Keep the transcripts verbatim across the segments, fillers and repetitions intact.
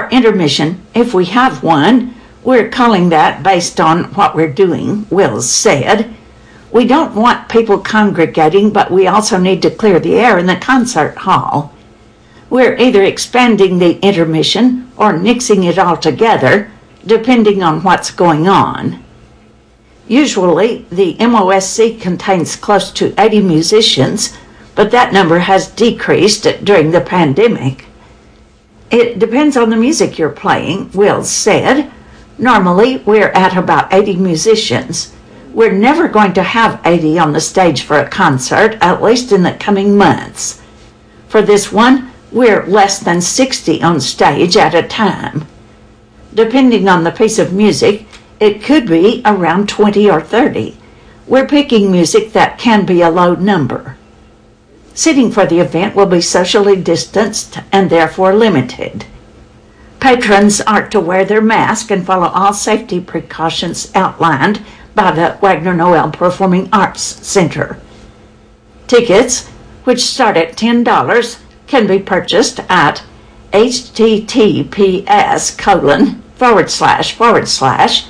Our intermission, if we have one, we're calling that based on what we're doing, Wills said. We don't want people congregating, but we also need to clear the air in the concert hall. We're either expanding the intermission or nixing it altogether, depending on what's going on. Usually, the M O S C contains close to eighty musicians, but that number has decreased during the pandemic. It depends on the music you're playing, Wills said. Normally, we're at about eighty musicians. We're never going to have eighty on the stage for a concert, at least in the coming months. For this one, we're less than sixty on stage at a time. Depending on the piece of music, it could be around twenty or thirty. We're picking music that can be a low number. Seating for the event will be socially distanced and therefore limited. Patrons are to wear their mask and follow all safety precautions outlined by the Wagner Noel Performing Arts Center. Tickets, which start at ten dollars, can be purchased at https colon forward slash forward slash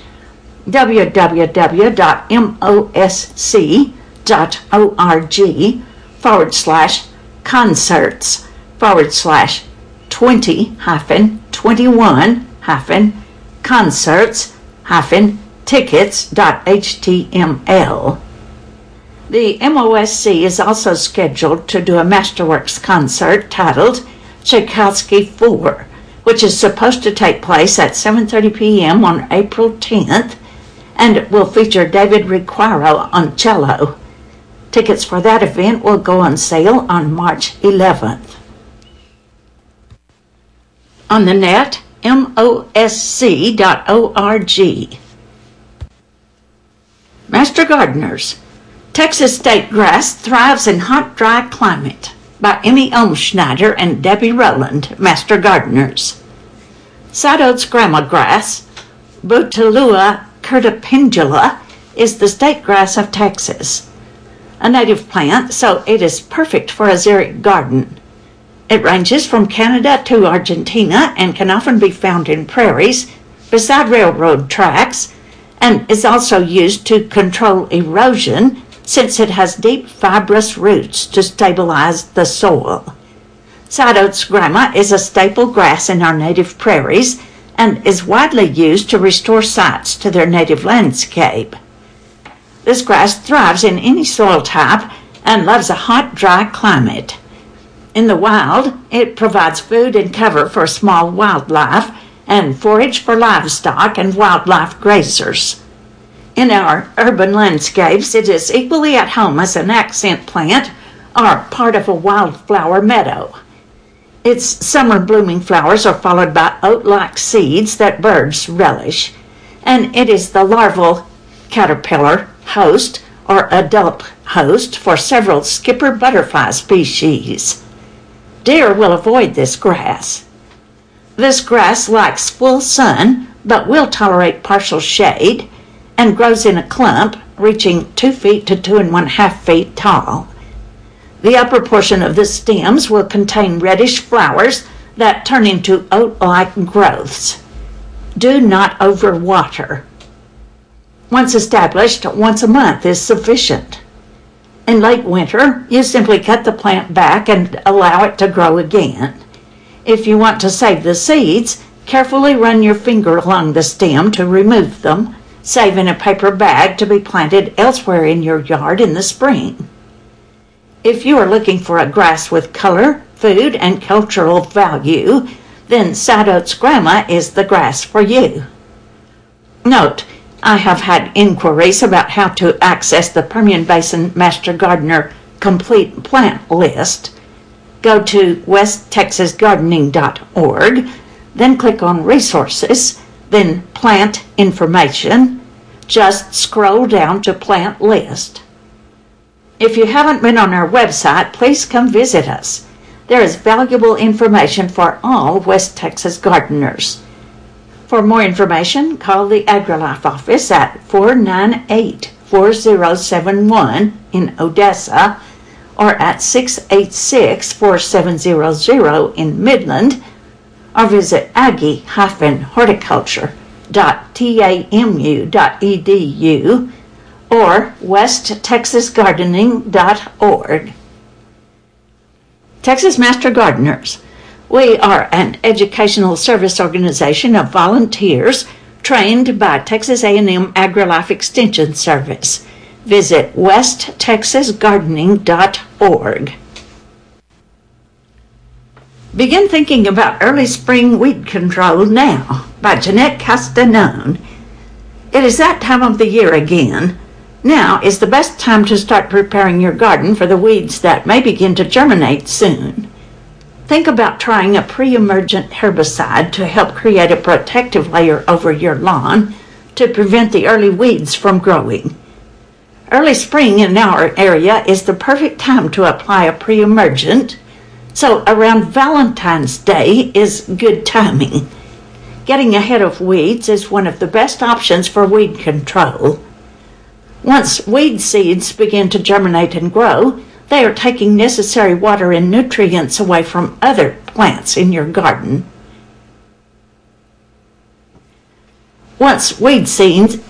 www.mosc.org forward slash concerts forward slash twenty hyphen twenty-one hyphen concerts hyphen tickets.html. The M O S C is also scheduled to do a Masterworks concert titled Tchaikovsky four, which is supposed to take place at seven thirty p.m. on April tenth and will feature David Riquaro on cello. Tickets for that event will go on sale on March eleventh. On the net, M O S C dot org. Master Gardeners. Texas State Grass Thrives in Hot, Dry Climate by Emmy Olmschneider and Debbie Rowland, Master Gardeners. Side oats grandma grass, Bouteloua curtipendula, is the state grass of Texas. A native plant, so it is perfect for a xeric garden. It ranges from Canada to Argentina and can often be found in prairies, beside railroad tracks, and is also used to control erosion since it has deep fibrous roots to stabilize the soil. Side oats grandma is a staple grass in our native prairies and is widely used to restore sites to their native landscape. This grass thrives in any soil type and loves a hot, dry climate. In the wild, it provides food and cover for small wildlife and forage for livestock and wildlife grazers. In our urban landscapes, it is equally at home as an accent plant or part of a wildflower meadow. Its summer blooming flowers are followed by oat-like seeds that birds relish, and it is the larval caterpillar host or adult host for several skipper butterfly species. Deer will avoid this grass. This grass likes full sun, but will tolerate partial shade, and grows in a clump, reaching two feet to two and one half feet tall. The upper portion of the stems will contain reddish flowers that turn into oat-like growths. Do not overwater. Once established, once a month is sufficient. In late winter, you simply cut the plant back and allow it to grow again. If you want to save the seeds, carefully run your finger along the stem to remove them, save in a paper bag to be planted elsewhere in your yard in the spring. If you are looking for a grass with color, food, and cultural value, then side oats grandma is the grass for you. Note, I have had inquiries about how to access the Permian Basin Master Gardener Complete Plant List. Go to west texas gardening dot org, then click on Resources, then Plant Information. Just scroll down to Plant List. If you haven't been on our website, please come visit us. There is valuable information for all West Texas gardeners. For more information, call the AgriLife office at four nine eight, four zero seven one in Odessa or at six eight six, four seven zero zero in Midland, or visit aggie dash horticulture dot tamu dot edu or west texas gardening dot org. Texas Master Gardeners. We are an educational service organization of volunteers trained by Texas A and M AgriLife Extension Service. Visit west texas gardening dot org. Begin thinking about early spring weed control now by Jeanette Castagnone. It is that time of the year again. Now is the best time to start preparing your garden for the weeds that may begin to germinate soon. Think about trying a pre-emergent herbicide to help create a protective layer over your lawn to prevent the early weeds from growing. Early spring in our area is the perfect time to apply a pre-emergent, so around Valentine's Day is good timing. Getting ahead of weeds is one of the best options for weed control. Once weed seeds begin to germinate and grow, they are taking necessary water and nutrients away from other plants in your garden. Once weed seeds,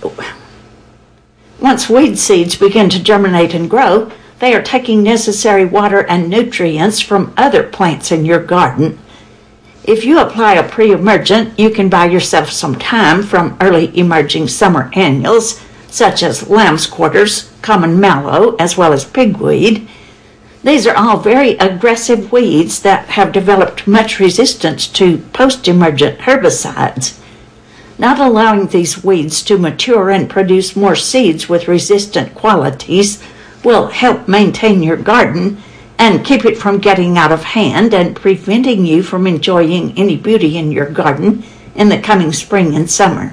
once weed seeds begin to germinate and grow, they are taking necessary water and nutrients from other plants in your garden. If you apply a pre-emergent, you can buy yourself some time from early emerging summer annuals, such as lamb's quarters, common mallow, as well as pigweed. These are all very aggressive weeds that have developed much resistance to post-emergent herbicides. Not allowing these weeds to mature and produce more seeds with resistant qualities will help maintain your garden and keep it from getting out of hand and preventing you from enjoying any beauty in your garden in the coming spring and summer.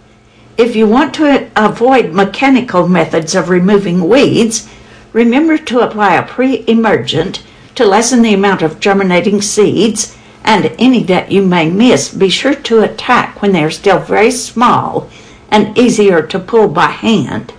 If you want to avoid mechanical methods of removing weeds, remember to apply a pre-emergent to lessen the amount of germinating seeds, and any that you may miss, be sure to attack when they are still very small and easier to pull by hand.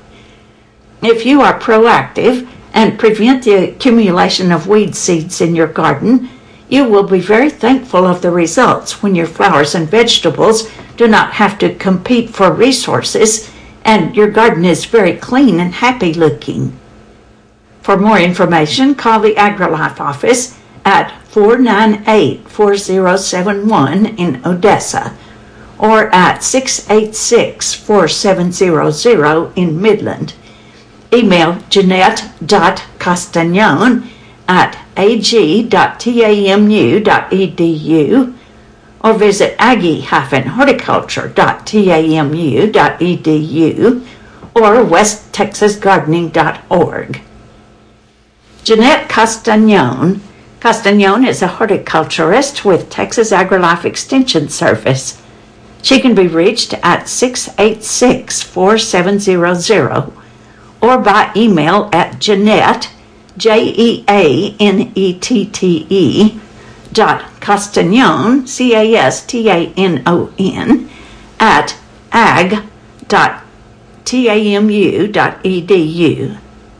If you are proactive and prevent the accumulation of weed seeds in your garden, you will be very thankful of the results when your flowers and vegetables do not have to compete for resources and your garden is very clean and happy looking. For more information, call the AgriLife office at four nine eight, four zero seven one in Odessa or at six eight six, four seven zero zero in Midland. Email jeanette dot castagnone at a g dot tamu dot edu or visit aggie dash horticulture dot tamu dot edu or west texas gardening dot org. Jeanette Castagnone. Castagnone is a horticulturist with Texas AgriLife Extension Service. She can be reached at six eight six, four seven zero zero or by email at Jeanette, J E A N E T T E, dot Castagnone, C A S T A N O N, at ag dot tamu dot edu.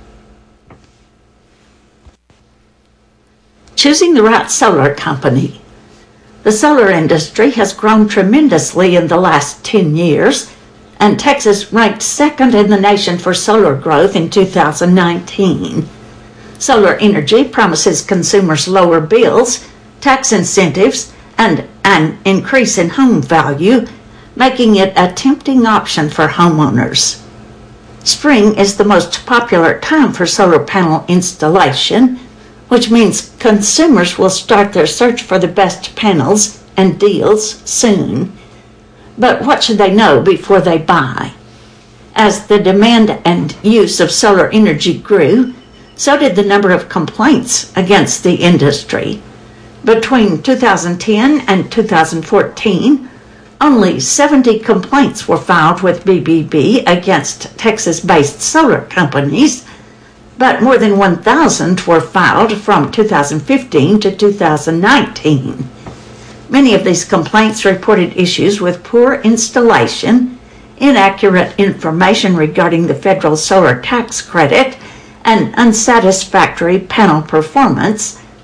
Choosing the right solar company. The solar industry has grown tremendously in the last ten years, and Texas ranked second in the nation for solar growth in two thousand nineteen. Solar energy promises consumers lower bills, tax incentives, and an increase in home value, making it a tempting option for homeowners. Spring is the most popular time for solar panel installation, which means consumers will start their search for the best panels and deals soon. But what should they know before they buy? As the demand and use of solar energy grew, so did the number of complaints against the industry. Between two thousand ten and two thousand fourteen, only seventy complaints were filed with B B B against Texas-based solar companies, but more than one thousand were filed from two thousand fifteen to two thousand nineteen. Many of these complaints reported issues with poor installation, inaccurate information regarding the federal solar tax credit, and unsatisfactory panel performance.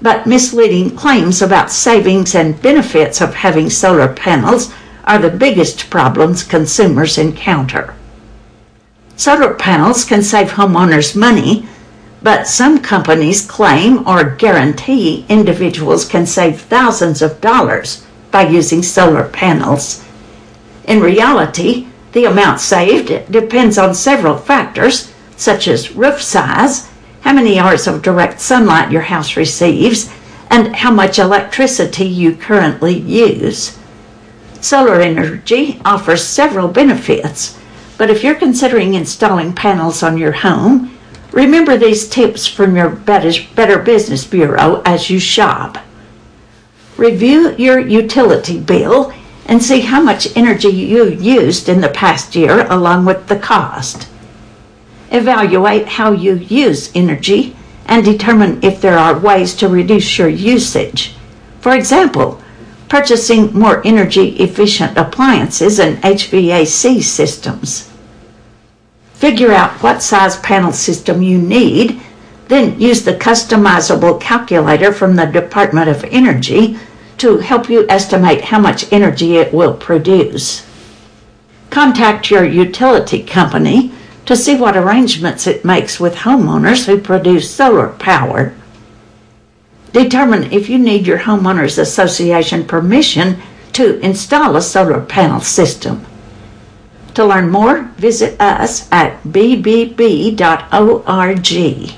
but misleading claims about savings and benefits of having solar panels are the biggest problems consumers encounter. Solar panels can save homeowners money, but some companies claim or guarantee individuals can save thousands of dollars by using solar panels. In reality, the amount saved depends on several factors, such as roof size, how many hours of direct sunlight your house receives, and how much electricity you currently use. Solar energy offers several benefits, but if you're considering installing panels on your home, remember these tips from your Better Business Bureau as you shop. Review your utility bill and see how much energy you used in the past year along with the cost. Evaluate how you use energy and determine if there are ways to reduce your usage. For example, purchasing more energy-efficient appliances and H V A C systems. Figure out what size panel system you need, then use the customizable calculator from the Department of Energy to help you estimate how much energy it will produce. Contact your utility company to see what arrangements it makes with homeowners who produce solar power. Determine if you need your homeowners association permission to install a solar panel system. To learn more, visit us at b b b dot org.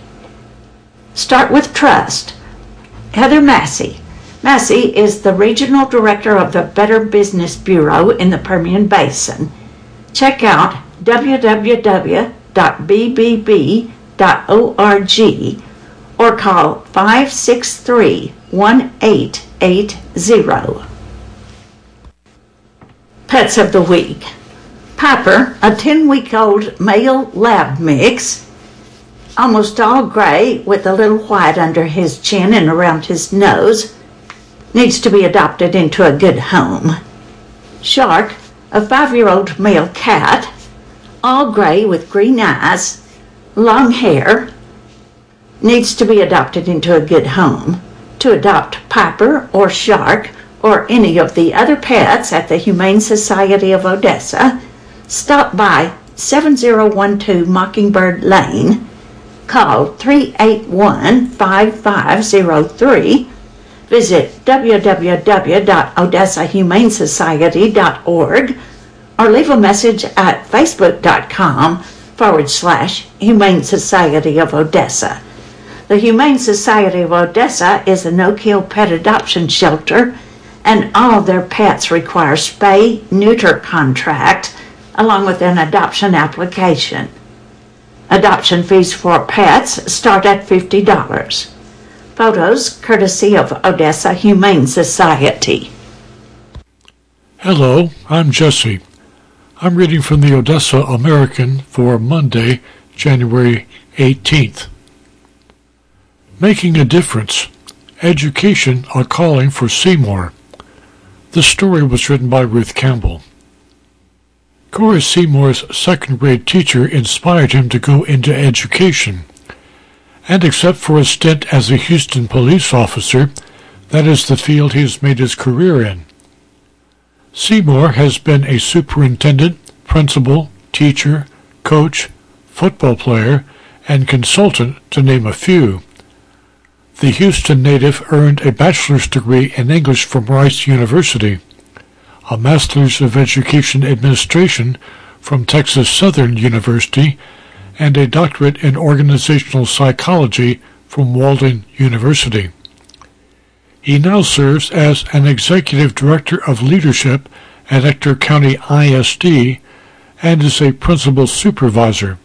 Start with trust. Heather Massey. Massey is the Regional Director of the Better Business Bureau in the Permian Basin. Check out w w w dot b b b dot org or call five six three, one eight eight zero. Pets of the Week. Piper, a ten-week-old male lab mix, almost all gray with a little white under his chin and around his nose, needs to be adopted into a good home. Shark, a five-year-old male cat, all gray with green eyes, long hair, needs to be adopted into a good home. To adopt Piper or Shark or any of the other pets at the Humane Society of Odessa, stop by seven oh one two Mockingbird Lane, call three eight one, five five zero three, visit w w w dot odessa humane society dot org, or leave a message at facebook.com forward slash Humane Society of Odessa. The Humane Society of Odessa is a no-kill pet adoption shelter, and all of their pets require spay-neuter contract along with an adoption application. Adoption fees for pets start at fifty dollars. Photos courtesy of Odessa Humane Society. Hello, I'm Jesse. I'm reading from the Odessa American for Monday, January eighteenth. Making a Difference. Education a Calling for Seymour. The story was written by Ruth Campbell. Cora Seymour's second-grade teacher inspired him to go into education, and except for a stint as a Houston police officer, that is the field he has made his career in. Seymour has been a superintendent, principal, teacher, coach, football player, and consultant, to name a few. The Houston native earned a bachelor's degree in English from Rice University, a Master's of Education Administration from Texas Southern University, and a doctorate in Organizational Psychology from Walden University. He now serves as an Executive Director of Leadership at Ector County I S D and is a Principal Supervisor.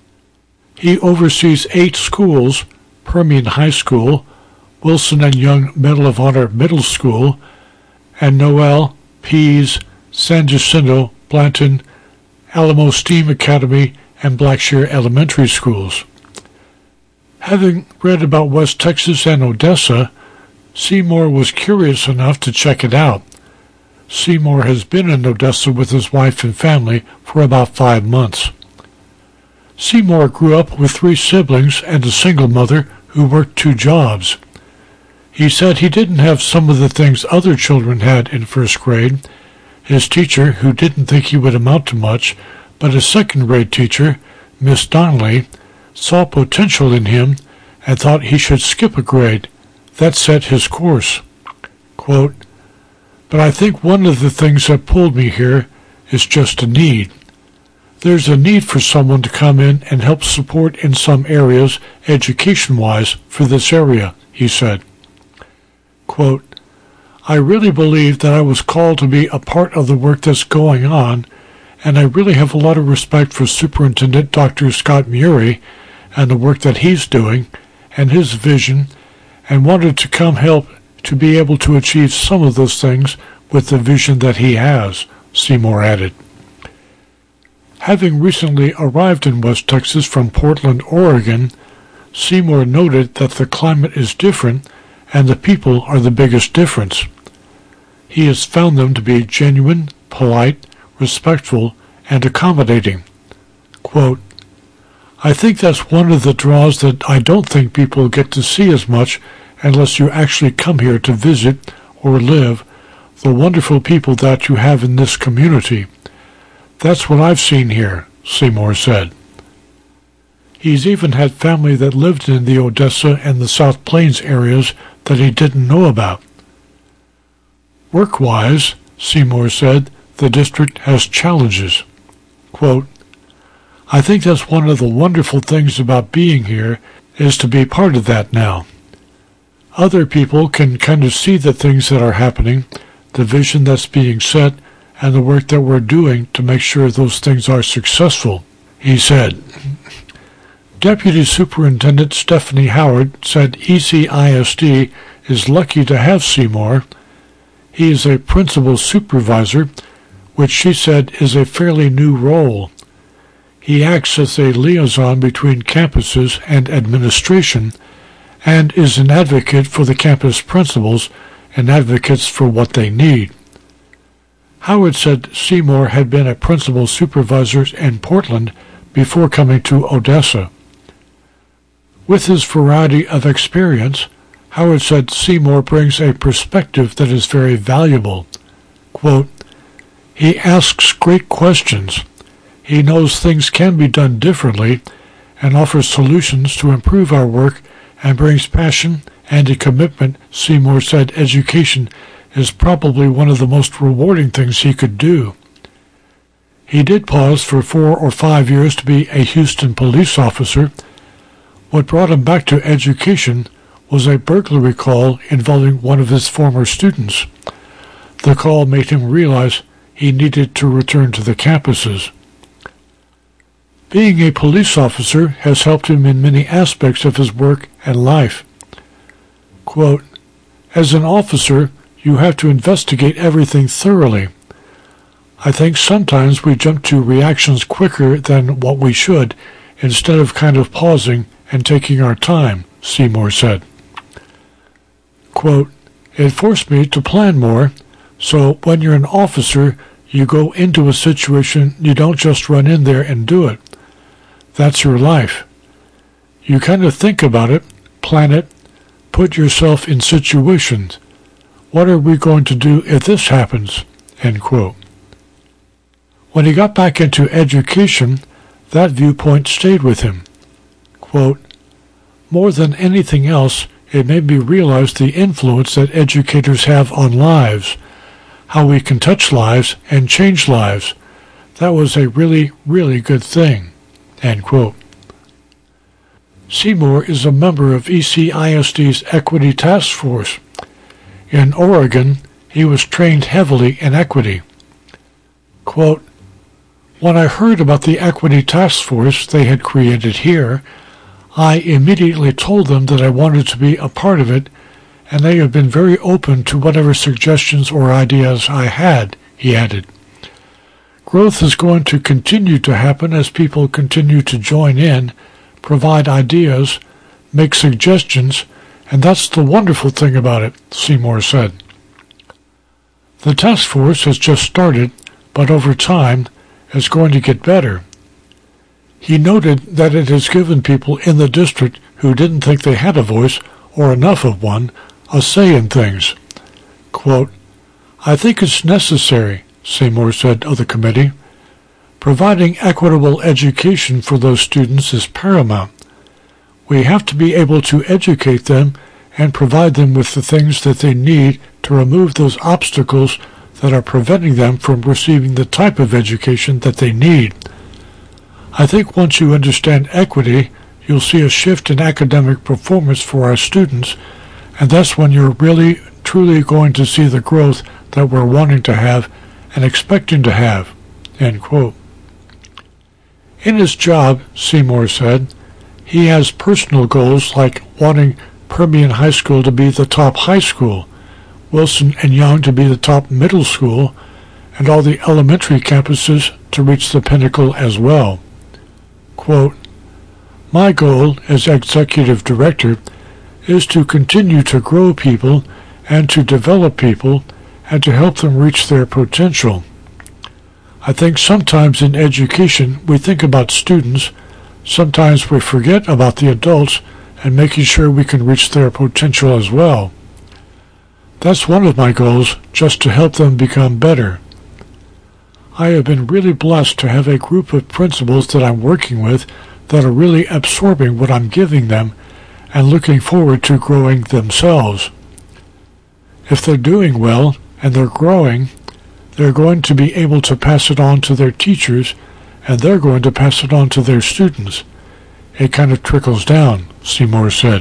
He oversees eight schools: Permian High School, Wilson and Young Medal of Honor Middle School, and Noel, Pease, San Jacinto, Blanton, Alamo Steam Academy, and Blackshear Elementary Schools. Having read about West Texas and Odessa, Seymour was curious enough to check it out. Seymour has been in Odessa with his wife and family for about five months. Seymour grew up with three siblings and a single mother who worked two jobs. He said he didn't have some of the things other children had in first grade. His teacher, who didn't think he would amount to much, but his second-grade teacher, Miss Donnelly, saw potential in him and thought he should skip a grade. That set his course. Quote, "But I think one of the things that pulled me here is just a need. There's a need for someone to come in and help support in some areas, education-wise, for this area," he said. Quote, "I really believe that I was called to be a part of the work that's going on, and I really have a lot of respect for Superintendent Doctor Scott Murray and the work that he's doing and his vision, and wanted to come help to be able to achieve some of those things with the vision that he has," Seymour added. Having recently arrived in West Texas from Portland, Oregon, Seymour noted that the climate is different and the people are the biggest difference. He has found them to be genuine, polite, respectful, and accommodating. Quote, "I think that's one of the draws that I don't think people get to see as much unless you actually come here to visit or live, the wonderful people that you have in this community. That's what I've seen here," Seymour said. He's even had family that lived in the Odessa and the South Plains areas that he didn't know about. Work-wise, Seymour said, the district has challenges. Quote, "I think that's one of the wonderful things about being here is to be part of that now. Other people can kind of see the things that are happening, the vision that's being set, and the work that we're doing to make sure those things are successful," he said. Deputy Superintendent Stephanie Howard said E C I S D is lucky to have Seymour. He is a principal supervisor, which she said is a fairly new role. He acts as a liaison between campuses and administration, and is an advocate for the campus principals and advocates for what they need. Howard said Seymour had been a principal supervisor in Portland before coming to Odessa. With his variety of experience, Howard said Seymour brings a perspective that is very valuable. Quote, "He asks great questions. He knows things can be done differently and offers solutions to improve our work and brings passion and a commitment." Seymour said education is probably one of the most rewarding things he could do. He did pause for four or five years to be a Houston police officer. What brought him back to education was a burglary call involving one of his former students. The call made him realize he needed to return to the campuses. Being a police officer has helped him in many aspects of his work and life. Quote, "As an officer, you have to investigate everything thoroughly. I think sometimes we jump to reactions quicker than what we should, instead of kind of pausing and taking our time," Seymour said. Quote, "It forced me to plan more, so when you're an officer, you go into a situation, you don't just run in there and do it. That's your life. You kind of think about it, plan it, put yourself in situations. What are we going to do if this happens?" End quote. When he got back into education, that viewpoint stayed with him. Quote, "More than anything else, it made me realize the influence that educators have on lives, how we can touch lives and change lives. That was a really, really good thing." End quote. Seymour is a member of E C I S D's Equity Task Force. In Oregon, he was trained heavily in equity. Quote, "When I heard about the Equity Task Force they had created here, I immediately told them that I wanted to be a part of it, and they have been very open to whatever suggestions or ideas I had," he added. Growth is going to continue to happen as people continue to join in, provide ideas, make suggestions, and that's the wonderful thing about it, Seymour said. The task force has just started, but over time is going to get better. He noted that it has given people in the district who didn't think they had a voice or enough of one a say in things. Quote, I think it's necessary, Seymour said of the committee. Providing equitable education for those students is paramount. We have to be able to educate them and provide them with the things that they need to remove those obstacles that are preventing them from receiving the type of education that they need. I think once you understand equity, you'll see a shift in academic performance for our students, and that's when you're really, truly going to see the growth that we're wanting to have and expecting to have." End quote. In his job, Seymour said, he has personal goals like wanting Permian High School to be the top high school, Wilson and Young to be the top middle school, and all the elementary campuses to reach the pinnacle as well. Quote, my goal as executive director is to continue to grow people and to develop people and to help them reach their potential. I think sometimes in education we think about students, sometimes we forget about the adults and making sure we can reach their potential as well. That's one of my goals, just to help them become better. I have been really blessed to have a group of principals that I'm working with that are really absorbing what I'm giving them and looking forward to growing themselves. If they're doing well and they're growing, they're going to be able to pass it on to their teachers, and they're going to pass it on to their students. It kind of trickles down, Seymour said.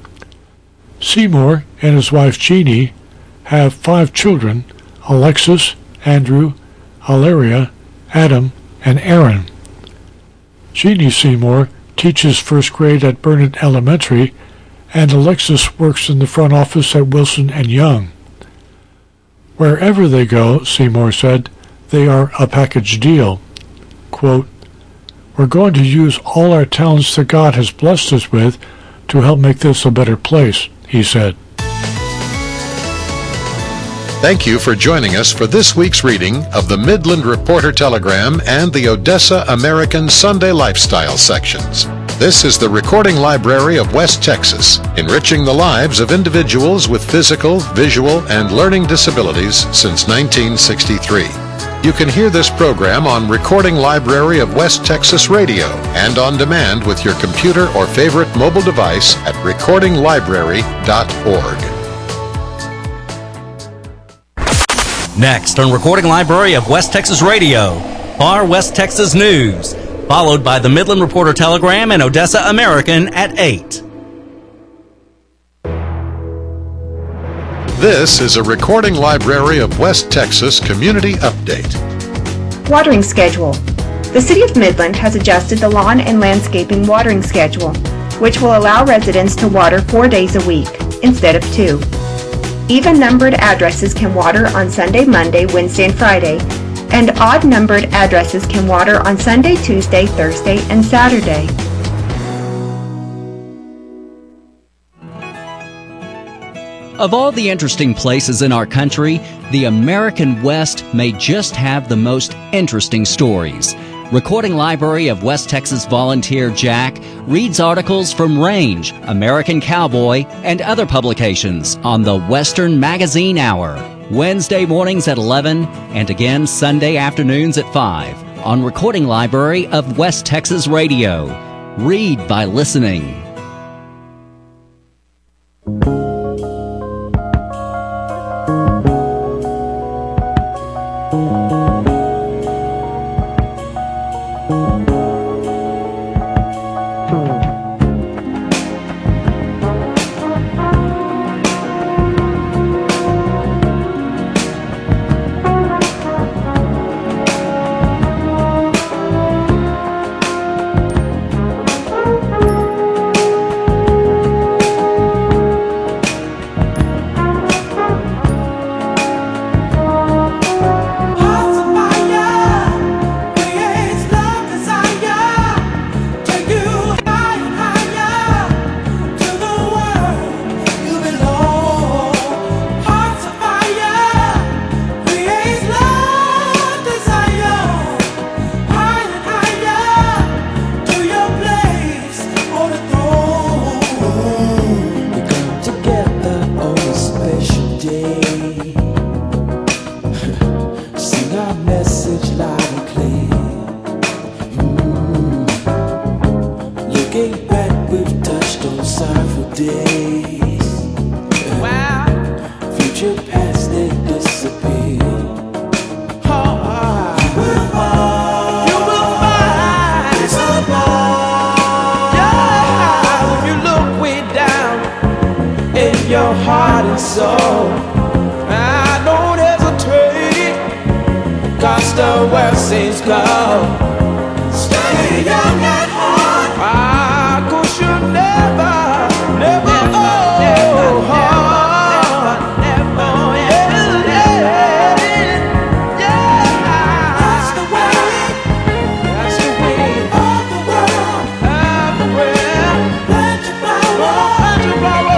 Seymour and his wife Jeannie have five children, Alexis, Andrew, Hilaria, Adam, and Aaron. Jeannie Seymour teaches first grade at Burnett Elementary, and Alexis works in the front office at Wilson and Young. Wherever they go, Seymour said, they are a package deal. Quote, we're going to use all our talents that God has blessed us with to help make this a better place, he said. Thank you for joining us for this week's reading of the Midland Reporter Telegram and the Odessa American Sunday Lifestyle sections. This is the Recording Library of West Texas, enriching the lives of individuals with physical, visual, and learning disabilities since nineteen sixty-three. You can hear this program on Recording Library of West Texas Radio and on demand with your computer or favorite mobile device at recording library dot org. Next on Recording Library of West Texas Radio, Far West Texas News, followed by the Midland Reporter Telegram and Odessa American at eight. This is a Recording Library of West Texas Community Update. Watering schedule. The City of Midland has adjusted the lawn and landscaping watering schedule, which will allow residents to water four days a week instead of two. Even-numbered addresses can water on Sunday, Monday, Wednesday, and Friday, and odd-numbered addresses can water on Sunday, Tuesday, Thursday, and Saturday. Of all the interesting places in our country, the American West may just have the most interesting stories. Recording Library of West Texas volunteer Jack reads articles from Range, American Cowboy, and other publications on the Western Magazine Hour, Wednesday mornings at eleven and again Sunday afternoons at five on Recording Library of West Texas Radio. Read by listening. message loud and clear. Mm. Looking back, we've touched on sorrowful days. Wow. Future past, they disappear. Your heart and soul, I don't hesitate, 'cause the world seems cold. Stay young at heart, ah, 'cause you never, never, never, never, never, never, never, yeah, yeah. That's the way, that's the way of the world, of the world. Plant your flower, plant your flower.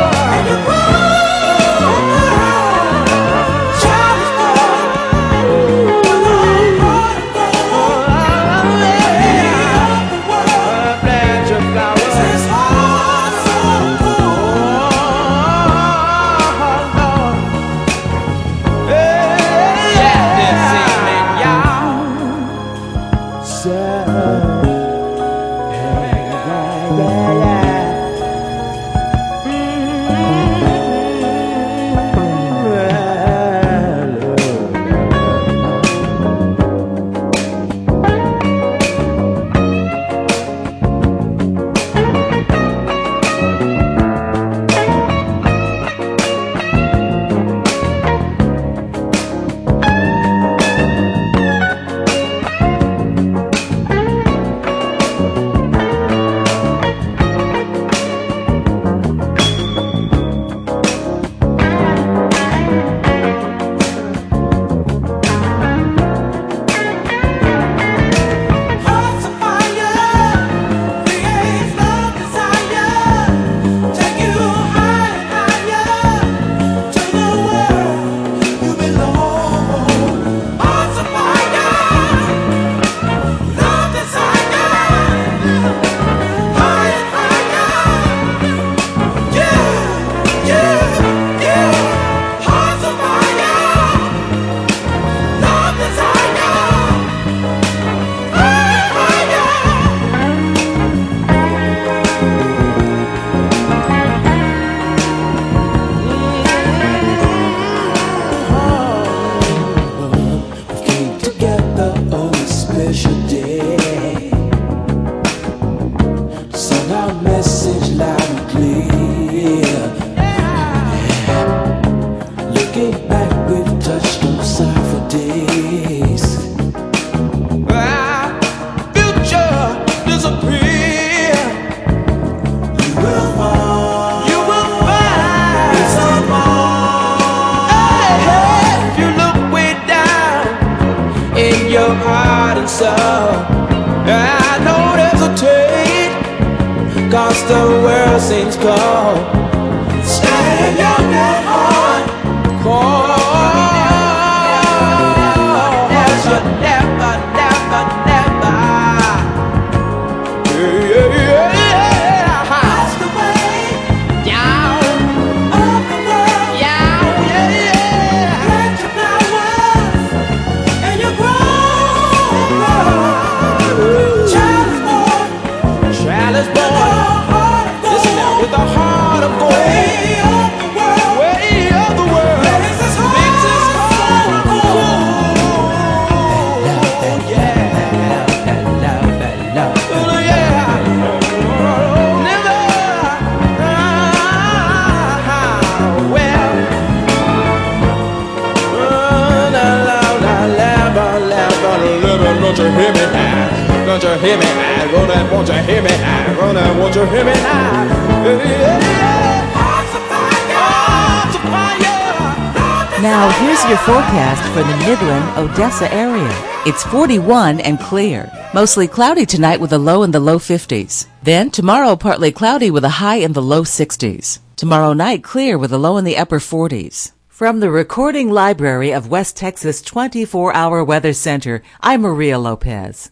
Now, here's your forecast for the Midland, Odessa area. It's forty-one and clear. Mostly cloudy tonight with a low in the low fifties. Then tomorrow partly cloudy with a high in the low sixties. Tomorrow night clear with a low in the upper forties. From the Recording Library of West Texas twenty-four hour Weather Center, I'm Maria Lopez.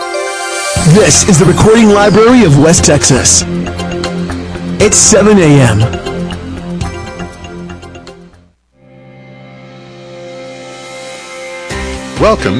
This is the Recording Library of West Texas. It's seven a.m. Welcome